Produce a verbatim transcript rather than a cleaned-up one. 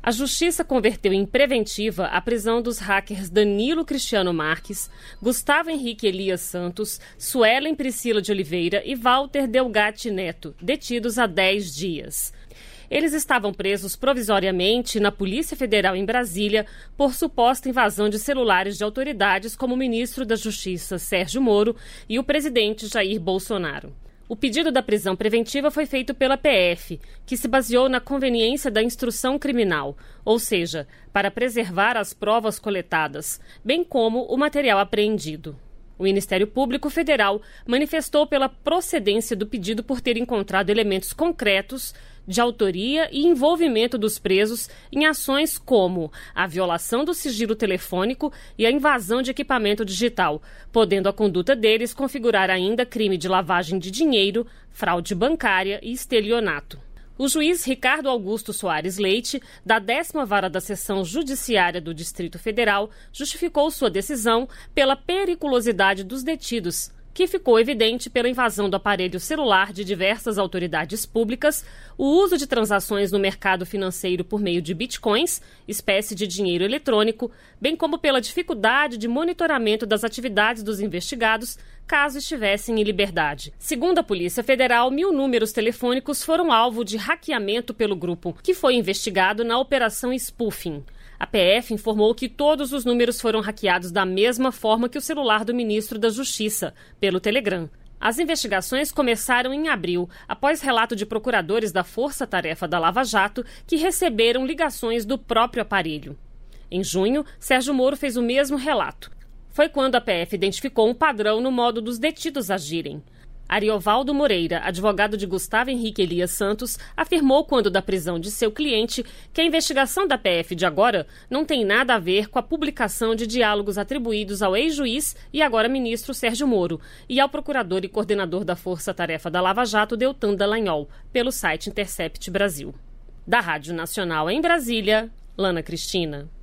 A Justiça converteu em preventiva a prisão dos hackers Danilo Cristiano Marques, Gustavo Henrique Elias Santos, Suelen Priscila de Oliveira e Walter Delgatti Neto, detidos há dez dias. Eles estavam presos provisoriamente na Polícia Federal em Brasília por suposta invasão de celulares de autoridades como o ministro da Justiça, Sérgio Moro, e o presidente Jair Bolsonaro. O pedido da prisão preventiva foi feito pela P F, que se baseou na conveniência da instrução criminal, ou seja, para preservar as provas coletadas, bem como o material apreendido. O Ministério Público Federal manifestou pela procedência do pedido por ter encontrado elementos concretos de autoria e envolvimento dos presos em ações como a violação do sigilo telefônico e a invasão de equipamento digital, podendo a conduta deles configurar ainda crime de lavagem de dinheiro, fraude bancária e estelionato. O juiz Ricardo Augusto Soares Leite, da décima Vara da Seção Judiciária do Distrito Federal, justificou sua decisão pela periculosidade dos detidos, que ficou evidente pela invasão do aparelho celular de diversas autoridades públicas, o uso de transações no mercado financeiro por meio de bitcoins, espécie de dinheiro eletrônico, bem como pela dificuldade de monitoramento das atividades dos investigados, caso estivessem em liberdade. Segundo a Polícia Federal, mil números telefônicos foram alvo de hackeamento pelo grupo, que foi investigado na Operação Spoofing. A P F informou que todos os números foram hackeados da mesma forma que o celular do ministro da Justiça, pelo Telegram. As investigações começaram em abril, após relato de procuradores da Força Tarefa da Lava Jato que receberam ligações do próprio aparelho. Em junho, Sérgio Moro fez o mesmo relato. Foi quando a P F identificou um padrão no modo dos detidos agirem. Ariovaldo Moreira, advogado de Gustavo Henrique Elias Santos, afirmou quando da prisão de seu cliente que a investigação da P F de agora não tem nada a ver com a publicação de diálogos atribuídos ao ex-juiz e agora ministro Sérgio Moro e ao procurador e coordenador da Força Tarefa da Lava Jato, Deltan Dallagnol, pelo site Intercept Brasil. Da Rádio Nacional em Brasília, Lana Cristina.